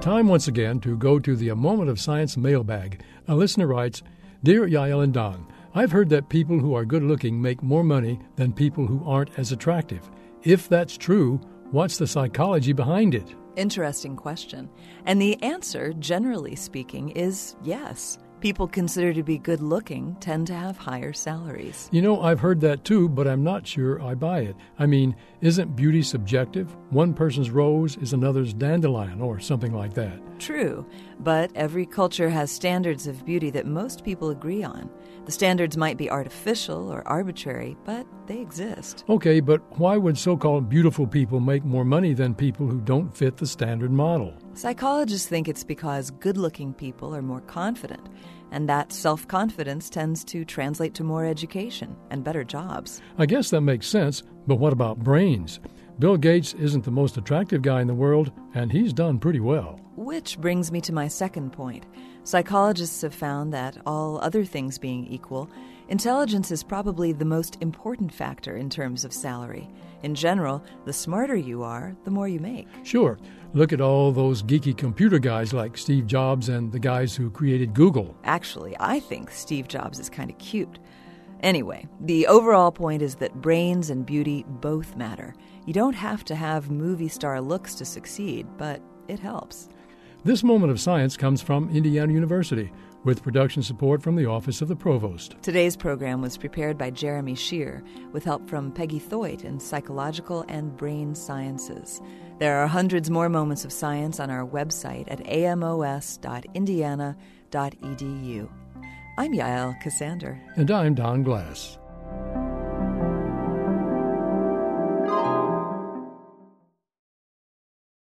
Time once again to go to the A Moment of Science mailbag. A listener writes, Dear Yael and Don, I've heard that people who are good-looking make more money than people who aren't as attractive. If that's true, what's the psychology behind it? Interesting question. And the answer, generally speaking, is yes. People considered to be good-looking tend to have higher salaries. You know, I've heard that too, but I'm not sure I buy it. I mean, isn't beauty subjective? One person's rose is another's dandelion, or something like that. True, but every culture has standards of beauty that most people agree on. The standards might be artificial or arbitrary, but they exist. Okay, but why would so-called beautiful people make more money than people who don't fit the standard model? Psychologists think it's because good-looking people are more confident, and that self-confidence tends to translate to more education and better jobs. I guess that makes sense, but what about brains? Bill Gates isn't the most attractive guy in the world, and he's done pretty well. Which brings me to my second point. Psychologists have found that, all other things being equal, intelligence is probably the most important factor in terms of salary. In general, the smarter you are, the more you make. Sure. Look at all those geeky computer guys like Steve Jobs and the guys who created Google. Actually, I think Steve Jobs is kind of cute. Anyway, the overall point is that brains and beauty both matter. You don't have to have movie star looks to succeed, but it helps. This Moment of Science comes from Indiana University, with production support from the Office of the Provost. Today's program was prepared by Jeremy Shear, with help from Peggy Thoit in Psychological and Brain Sciences. There are hundreds more moments of science on our website at amos.indiana.edu. I'm Yael Cassander. And I'm Don Glass.